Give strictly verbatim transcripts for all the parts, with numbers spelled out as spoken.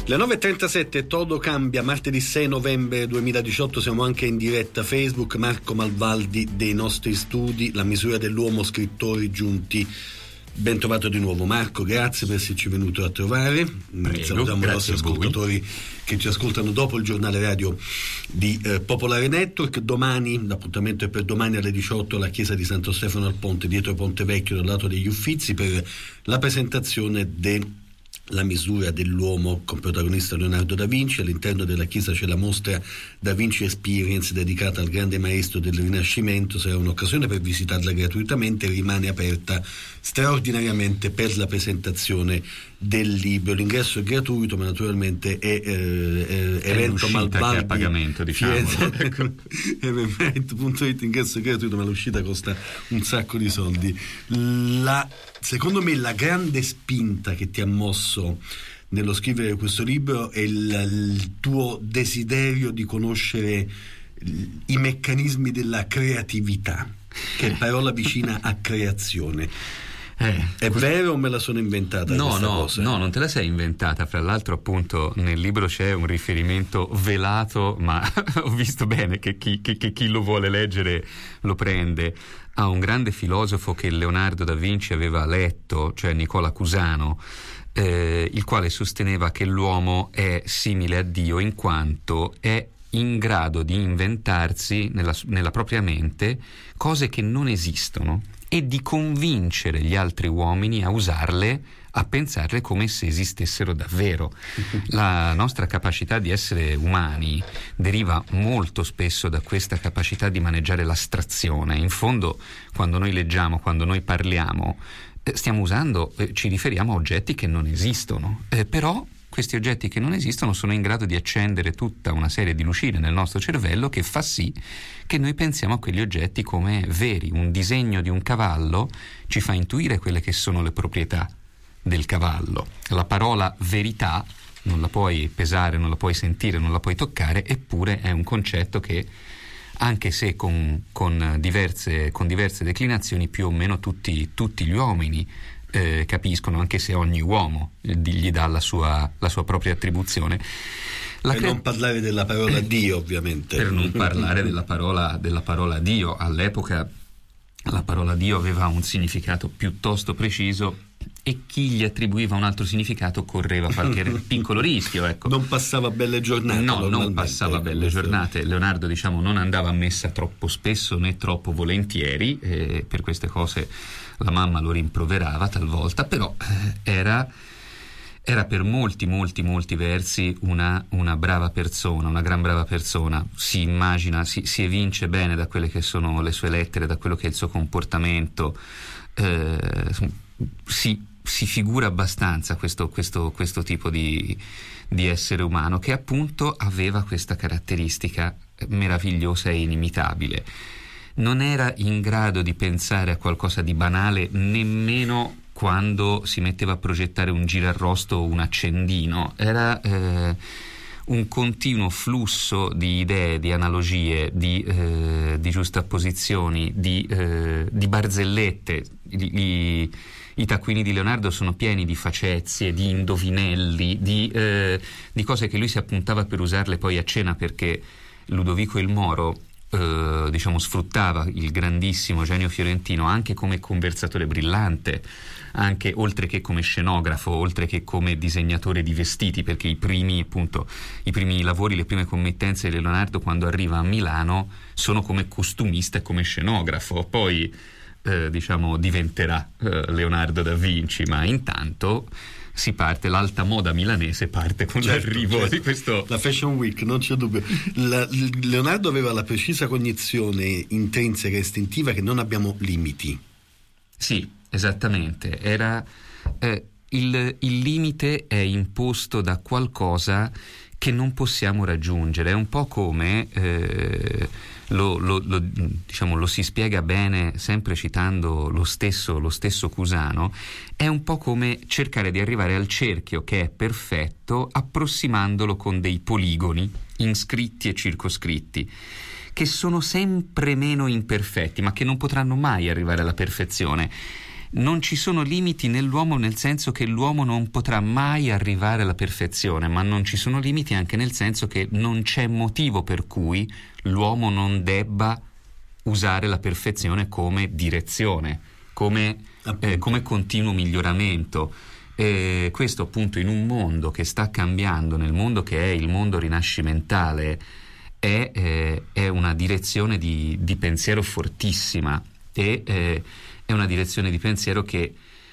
Le nove e trentasette, Todo cambia, martedì sei novembre duemiladiciotto, siamo anche in diretta Facebook. Marco Malvaldi dei nostri studi, La misura dell'uomo, scrittori giunti. Ben trovato di nuovo Marco, grazie per esserci venuto a trovare. Prego, salutiamo i nostri ascoltatori che ci ascoltano dopo il giornale radio di eh, Popolare Network. Domani, l'appuntamento è per domani alle diciotto alla chiesa di Santo Stefano al Ponte, dietro Ponte Vecchio, dal lato degli Uffizi, per la presentazione de La misura dell'uomo con protagonista Leonardo da Vinci. All'interno della chiesa c'è la mostra Da Vinci Experience dedicata al grande maestro del Rinascimento. Sarà un'occasione per visitarla gratuitamente, rimane aperta straordinariamente per la presentazione del libro. L'ingresso è gratuito, ma naturalmente è, eh, è, è evento Malvaldi che a pagamento, diciamo. Ecco. evento punto it, ingresso è gratuito, ma l'uscita costa un sacco di soldi. La, secondo me la grande spinta che ti ha mosso nello scrivere questo libro è il, il tuo desiderio di conoscere i meccanismi della creatività, che è parola vicina a creazione. Eh, è questo... vero o me la sono inventata? No, no, cosa? no, non te la sei inventata. Fra l'altro, appunto, nel libro c'è un riferimento velato, ma ho visto bene che chi, che, che chi lo vuole leggere lo prende, a un grande filosofo che Leonardo da Vinci aveva letto, cioè Nicola Cusano, eh, il quale sosteneva che l'uomo è simile a Dio in quanto è in grado di inventarsi nella, nella propria mente cose che non esistono e di convincere gli altri uomini a usarle, a pensarle come se esistessero davvero. La nostra capacità di essere umani deriva molto spesso da questa capacità di maneggiare l'astrazione. In fondo, quando noi leggiamo, quando noi parliamo, eh, stiamo usando, eh, ci riferiamo a oggetti che non esistono, eh, però questi oggetti che non esistono sono in grado di accendere tutta una serie di lucine nel nostro cervello che fa sì che noi pensiamo a quegli oggetti come veri. Un disegno di un cavallo ci fa intuire quelle che sono le proprietà del cavallo. La parola verità non la puoi pesare, non la puoi sentire, non la puoi toccare, eppure è un concetto che, anche se con, con, diverse, con diverse declinazioni, più o meno tutti, tutti gli uomini Eh, capiscono, anche se ogni uomo gli dà la sua, la sua propria attribuzione. La per cre... non parlare della parola Dio, ovviamente. Per non parlare della parola, della parola Dio. All'epoca la parola Dio aveva un significato piuttosto preciso e chi gli attribuiva un altro significato correva qualche piccolo rischio, ecco. Non passava belle giornate. No, non passava belle giornate. Leonardo, diciamo, non andava a messa troppo spesso né troppo volentieri, eh, per queste cose la mamma lo rimproverava talvolta, però eh, era, era per molti, molti, molti versi una, una brava persona, una gran brava persona. Si immagina, si, si evince bene da quelle che sono le sue lettere, da quello che è il suo comportamento, eh, si, si figura abbastanza questo, questo, questo tipo di, di essere umano, che appunto aveva questa caratteristica meravigliosa e inimitabile. Non era in grado di pensare a qualcosa di banale nemmeno quando si metteva a progettare un girarrosto o un accendino. Era eh, un continuo flusso di idee, di analogie, di, eh, di giustapposizioni, di, eh, di barzellette. I, i, I taccuini di Leonardo sono pieni di facezie, di indovinelli, di, eh, di cose che lui si appuntava per usarle poi a cena, perché Ludovico il Moro Uh, diciamo sfruttava il grandissimo genio fiorentino anche come conversatore brillante, anche oltre che come scenografo, oltre che come disegnatore di vestiti, perché i primi appunto i primi lavori, le prime committenze di Leonardo quando arriva a Milano sono come costumista e come scenografo. Poi uh, diciamo diventerà uh, Leonardo da Vinci, ma intanto si parte, l'alta moda milanese parte con certo, l'arrivo certo. di questo... La Fashion Week, non c'è dubbio. La, Leonardo aveva la precisa cognizione intrinseca e istintiva che non abbiamo limiti. Sì, esattamente. Era eh, il, il limite è imposto da qualcosa che non possiamo raggiungere. È un po' come... Eh, Lo, lo, lo, diciamo, lo si spiega bene sempre citando lo stesso, lo stesso Cusano. È un po' come cercare di arrivare al cerchio che è perfetto approssimandolo con dei poligoni inscritti e circoscritti, che sono sempre meno imperfetti ma che non potranno mai arrivare alla perfezione. non ci sono limiti nell'uomo, nel senso che l'uomo non potrà mai arrivare alla perfezione, ma non ci sono limiti anche nel senso che non c'è motivo per cui l'uomo non debba usare la perfezione come direzione, come, eh, come continuo miglioramento. Eh, questo appunto in un mondo che sta cambiando, nel mondo che è il mondo rinascimentale, è, eh, è una direzione di, di pensiero fortissima e eh, è una direzione di pensiero che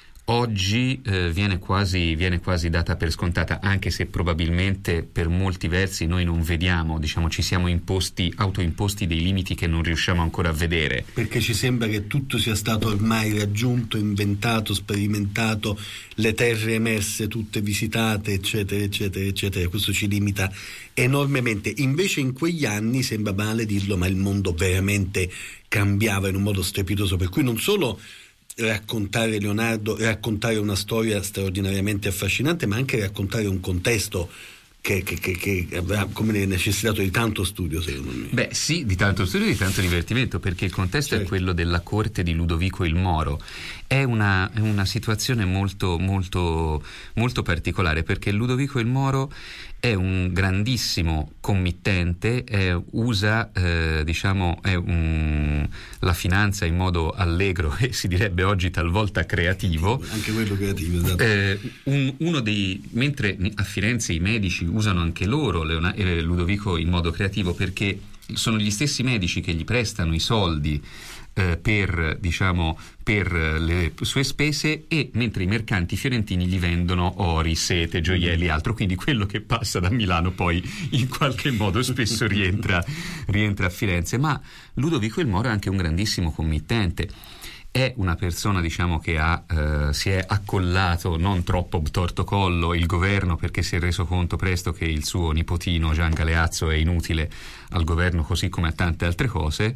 oggi eh, viene quasi, viene quasi data per scontata, anche se probabilmente per molti versi noi non vediamo, diciamo ci siamo imposti, autoimposti dei limiti che non riusciamo ancora a vedere. Perché ci sembra che tutto sia stato ormai raggiunto, inventato, sperimentato, le terre emerse tutte visitate, eccetera, eccetera, eccetera. Questo ci limita enormemente. Invece in quegli anni, sembra banale dirlo, ma il mondo veramente cambiava in un modo strepitoso, per cui non solo raccontare Leonardo, raccontare una storia straordinariamente affascinante, ma anche raccontare un contesto che, che, che, che avrà come necessitato di tanto studio, secondo me. Beh sì, di tanto studio e di tanto divertimento, perché il contesto certo. è quello della corte di Ludovico il Moro. È una, è una situazione molto, molto, molto particolare, perché Ludovico il Moro è un grandissimo committente, è, usa eh, diciamo è un, la finanza in modo allegro e si direbbe oggi talvolta creativo. Anche quello creativo, esatto. Eh, un, uno dei, mentre a Firenze i medici usano anche loro Leona, eh, Ludovico in modo creativo, perché sono gli stessi medici che gli prestano i soldi Eh, per diciamo per le sue spese, e mentre i mercanti fiorentini gli vendono ori, sete, gioielli e altro, quindi quello che passa da Milano poi in qualche modo spesso rientra, rientra a Firenze. Ma Ludovico il Moro è anche un grandissimo committente, è una persona diciamo che ha eh, si è accollato non troppo obtorto collo il governo, perché si è reso conto presto che il suo nipotino Gian Galeazzo è inutile al governo, così come a tante altre cose,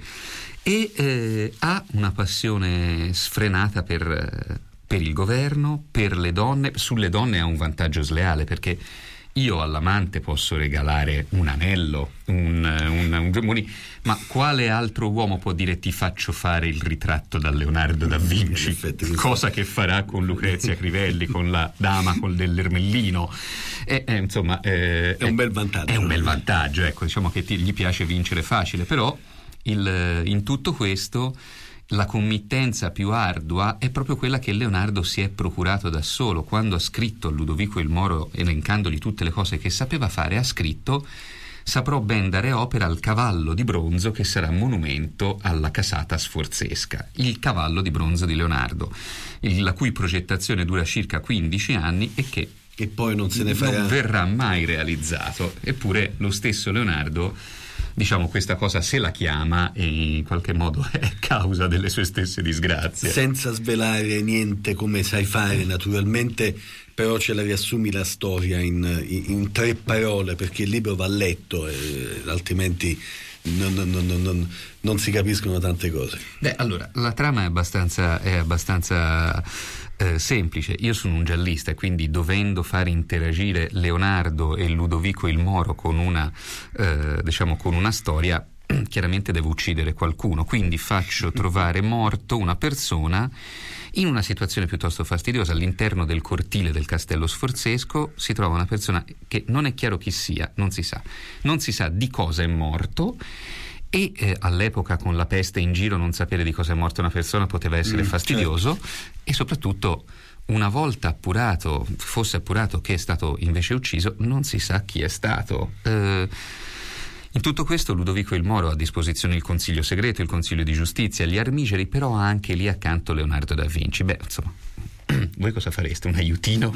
e eh, ha una passione sfrenata per, per il governo, per le donne. Sulle donne ha un vantaggio sleale, perché io all'amante posso regalare un anello, un, un, un, ma quale altro uomo può dire ti faccio fare il ritratto da Leonardo da Vinci, effetti, cosa che farà con Lucrezia Crivelli, con la dama col dell'Ermellino. E, eh, insomma eh, è un bel vantaggio. È un bel vantaggio, ecco, diciamo che ti, gli piace vincere facile, però il, in tutto questo la committenza più ardua è proprio quella che Leonardo si è procurato da solo. Quando ha scritto a Ludovico il Moro, elencandogli tutte le cose che sapeva fare, ha scritto: saprò ben dare opera al cavallo di bronzo che sarà monumento alla casata sforzesca. Il cavallo di bronzo di Leonardo, il, la cui progettazione dura circa quindici anni e che e poi non se ne farà, non verrà mai realizzato. Eppure lo stesso Leonardo, diciamo, questa cosa se la chiama e in qualche modo è causa delle sue stesse disgrazie. Senza svelare niente, come sai fare naturalmente, però ce la riassumi la storia in, in, in tre parole, perché il libro va letto, eh, altrimenti non, non, non, non, non si capiscono tante cose. Beh, allora, la trama è abbastanza, è abbastanza eh, semplice. Io sono un giallista e quindi, dovendo fare interagire Leonardo e Ludovico il Moro con una, eh, diciamo, con una storia, chiaramente devo uccidere qualcuno, quindi faccio trovare morto una persona in una situazione piuttosto fastidiosa. All'interno del cortile del castello sforzesco si trova una persona che non è chiaro chi sia, non si sa, non si sa di cosa è morto, e eh, all'epoca, con la peste in giro, non sapere di cosa è morta una persona poteva essere mm, fastidioso, certo. E soprattutto, una volta appurato, fosse appurato che è stato invece ucciso, non si sa chi è stato. Eh, In tutto questo Ludovico il Moro ha a disposizione il Consiglio segreto, il Consiglio di giustizia, gli armigeri, però ha anche lì accanto Leonardo da Vinci. Beh, insomma, voi cosa fareste? Un aiutino?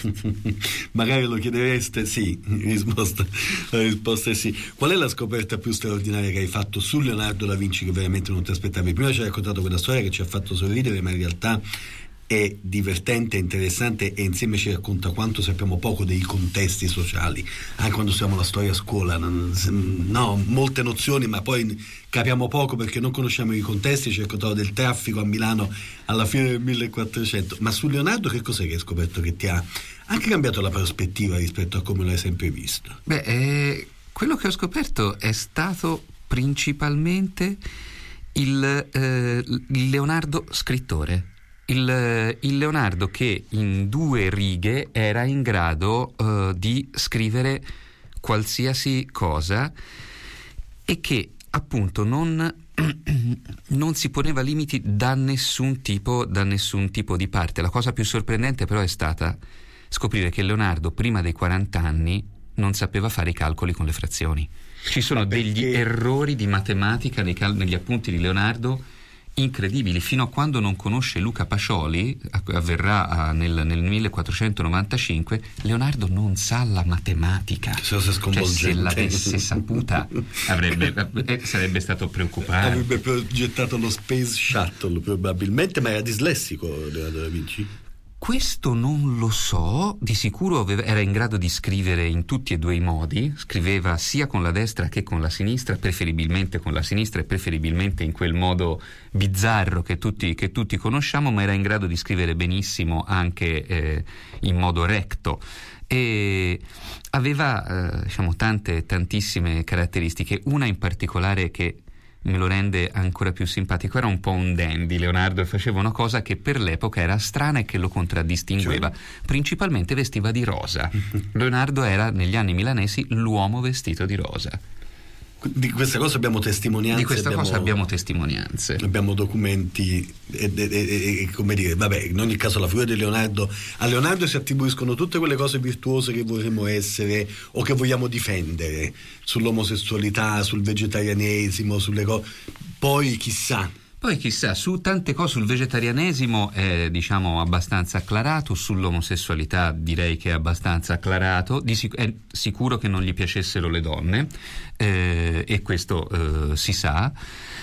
Magari lo chiedereste? Sì, risposta, la risposta è sì. Qual è la scoperta più straordinaria che hai fatto su Leonardo da Vinci che veramente non ti aspettavi? Prima ci hai raccontato quella storia che ci ha fatto sorridere, ma in realtà è divertente, interessante, e insieme ci racconta quanto sappiamo poco dei contesti sociali, anche quando studiamo la storia a scuola, no, molte nozioni, ma poi capiamo poco perché non conosciamo i contesti. Ci raccontavo del traffico a Milano alla fine del millequattrocento, ma su Leonardo che cos'è che hai scoperto che ti ha anche cambiato la prospettiva rispetto a come l'hai sempre visto? Beh, eh, quello che ho scoperto è stato principalmente il, eh, il Leonardo scrittore. il, il Leonardo che in due righe era in grado uh, di scrivere qualsiasi cosa e che appunto non, non si poneva limiti da nessun tipo, da nessun tipo di parte. La cosa più sorprendente però è stata scoprire che Leonardo prima dei quaranta anni non sapeva fare i calcoli con le frazioni. Ci sono degli errori di matematica nei cal- negli appunti di Leonardo incredibili, fino a quando non conosce Luca Pacioli, avverrà a, nel, nel millequattrocentonovantacinque. Leonardo non sa la matematica, cioè, se l'avesse saputa avrebbe, eh, sarebbe stato preoccupante, avrebbe progettato lo Space Shuttle probabilmente. Ma era dislessico Leonardo da Vinci? Questo non lo so, di sicuro aveva, era in grado di scrivere in tutti e due i modi, scriveva sia con la destra che con la sinistra, preferibilmente con la sinistra e preferibilmente in quel modo bizzarro che tutti, che tutti conosciamo, ma era in grado di scrivere benissimo anche eh, in modo recto. E aveva eh, diciamo tante, tantissime caratteristiche, una in particolare che me lo rende ancora più simpatico. Era un po' un dandy Leonardo e faceva una cosa che per l'epoca era strana e che lo contraddistingueva, cioè? Principalmente vestiva di rosa. Leonardo era negli anni milanesi l'uomo vestito di rosa. Di questa cosa abbiamo testimonianze. Di questa abbiamo, cosa abbiamo testimonianze. Abbiamo documenti e, e, e, e come dire, vabbè, in ogni caso la figura di Leonardo, a Leonardo si attribuiscono tutte quelle cose virtuose che vorremmo essere o che vogliamo difendere, sull'omosessualità, sul vegetarianesimo, sulle cose. Poi chissà. Poi chissà, su tante cose, sul vegetarianesimo è diciamo abbastanza acclarato, sull'omosessualità direi che è abbastanza acclarato, di sic- è sicuro che non gli piacessero le donne, eh, e questo eh, si sa,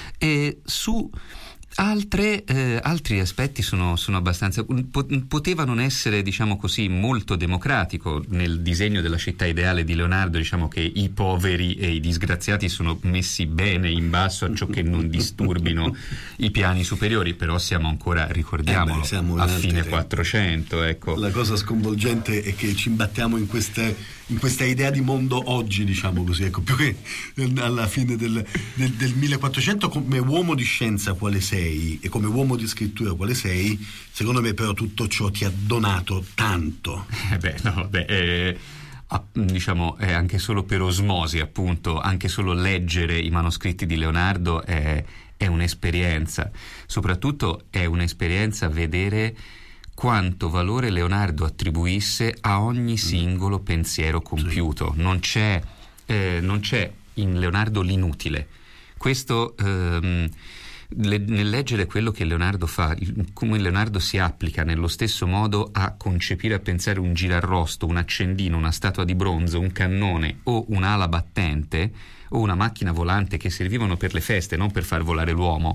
e su altre, eh, altri aspetti sono, sono abbastanza, poteva non essere diciamo così molto democratico. Nel disegno della città ideale di Leonardo diciamo che i poveri e i disgraziati sono messi bene in basso a ciò che non disturbino i piani superiori, però siamo ancora, ricordiamolo, eh beh, siamo a fine quattrocento, ecco. La cosa sconvolgente è che ci imbattiamo in queste in questa idea di mondo oggi, diciamo così, ecco, più che alla fine del, del, del millequattrocento. Come uomo di scienza quale sei e come uomo di scrittura quale sei, secondo me però tutto ciò ti ha donato tanto. Eh beh, no, beh, eh, diciamo è anche solo per osmosi, appunto, anche solo leggere i manoscritti di Leonardo è, è un'esperienza, soprattutto è un'esperienza vedere quanto valore Leonardo attribuisse a ogni singolo pensiero compiuto. Non c'è, eh, non c'è in Leonardo l'inutile. Questo, ehm, le, nel leggere quello che Leonardo fa, come Leonardo si applica nello stesso modo a concepire, a pensare un girarrosto, un accendino, una statua di bronzo, un cannone o un'ala battente o una macchina volante che servivano per le feste, non per far volare l'uomo.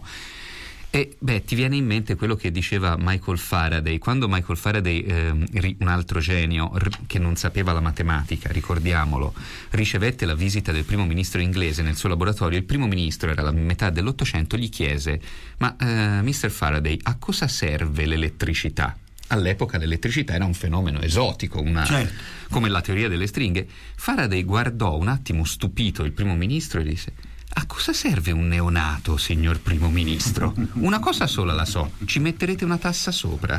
E beh, ti viene in mente quello che diceva Michael Faraday, quando Michael Faraday, eh, un altro genio r- che non sapeva la matematica, ricordiamolo, ricevette la visita del primo ministro inglese nel suo laboratorio. Il primo ministro, era la metà dell'Ottocento, gli chiese: ma eh, mister Faraday, a cosa serve l'elettricità? All'epoca l'elettricità era un fenomeno esotico, una, certo, come la teoria delle stringhe. Faraday guardò un attimo stupito il primo ministro e disse: a cosa serve un neonato, signor primo ministro? Una cosa sola la so, ci metterete una tassa sopra.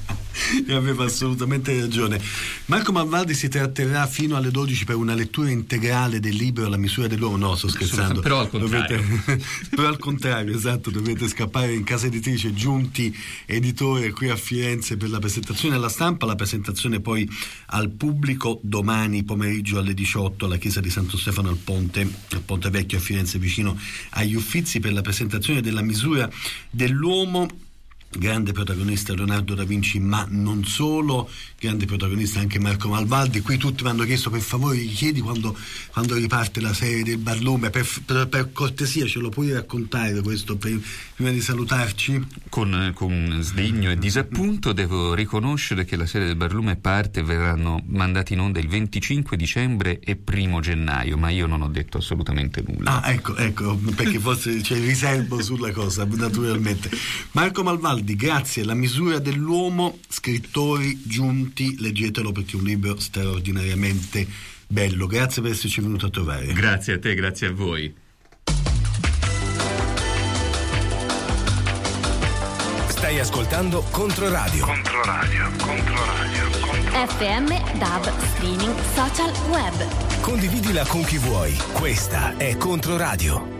E aveva assolutamente ragione. Marco Malvaldi si tratterrà fino alle dodici per una lettura integrale del libro La misura dell'uomo. No, sto scherzando. Però al contrario. Dovete, però al contrario, esatto, dovete scappare in casa editrice Giunti Editore qui a Firenze per la presentazione alla stampa, la presentazione poi al pubblico domani pomeriggio alle diciotto alla chiesa di Santo Stefano al Ponte, al Ponte Vecchio a Firenze, vicino agli Uffizi, per la presentazione della misura dell'uomo. Grande protagonista Leonardo da Vinci, ma non solo, grande protagonista anche Marco Malvaldi. Qui tutti mi hanno chiesto: per favore gli chiedi quando, quando riparte la serie del Barlume, per, per, per cortesia ce lo puoi raccontare questo per, prima di salutarci? Con, con sdegno e disappunto devo riconoscere che la serie del Barlume parte, verranno mandati in onda il venticinque dicembre e primo gennaio, ma io non ho detto assolutamente nulla. Ah, ecco, ecco, perché forse c'è il riservo sulla cosa, naturalmente. Marco Malvaldi, grazie. La misura dell'uomo, Scrittori Giunti, leggetelo perché è un libro straordinariamente bello. Grazie per esserci venuto a trovare. Grazie a te, grazie a voi. Stai Stai ascoltando Controradio. Controradio, Controradio, Controradio. F M, D A B, streaming, social, web. Condividila con chi vuoi. Questa è Controradio.